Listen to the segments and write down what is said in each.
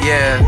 Yeah.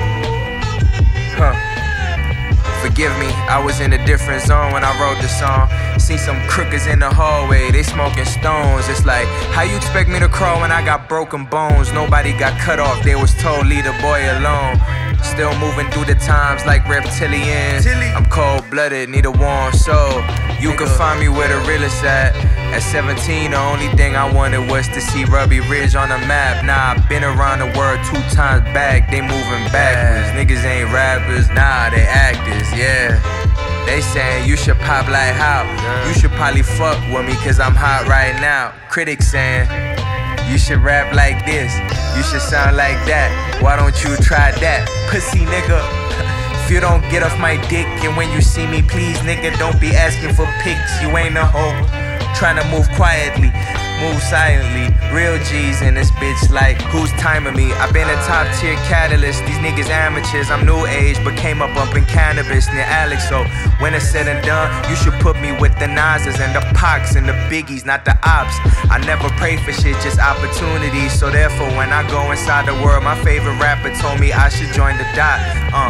Forgive me, I was in a different zone when I wrote the song. See some crookers in the hallway, they smoking stones. It's like, how you expect me to crawl when I got broken bones? Nobody got cut off, they was told leave the boy alone. Still moving through the times like reptilians. I'm cold-blooded, need a warm soul. You can find me where the realest at. At 17, the only thing I wanted was to see Ruby Ridge on the map. Nah, I've been around the world 2 times back, they moving backwards. Niggas ain't rappers, nah, they actors, yeah. They saying you should pop like how? You should probably fuck with me cause I'm hot right now. Critics saying you should rap like this, you should sound like that. Why don't you try that? Pussy nigga. If you don't get off my dick, and when you see me, please nigga, don't be asking for pics. You ain't a hoe. Tryna move quietly, move silently. Real G's in this bitch, like who's timing me? I've been a top tier catalyst. These niggas amateurs. I'm new age, but came up in cannabis near Alex. So when it's said and done, you should put me with the Nas's and the Pacs and the Biggies, not the ops. I never pray for shit, just opportunities. So therefore, when I go inside the world, my favorite rapper told me I should join the dot.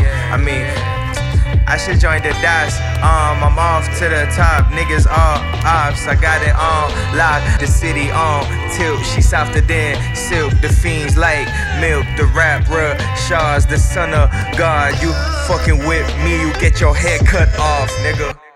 I should join the dots. I'm off to the top. Niggas all ops. I got it on lock. The city on tilt. She softer than silk. The fiends like milk. The rapper Shaw's the son of God. You fucking with me, you get your head cut off, nigga.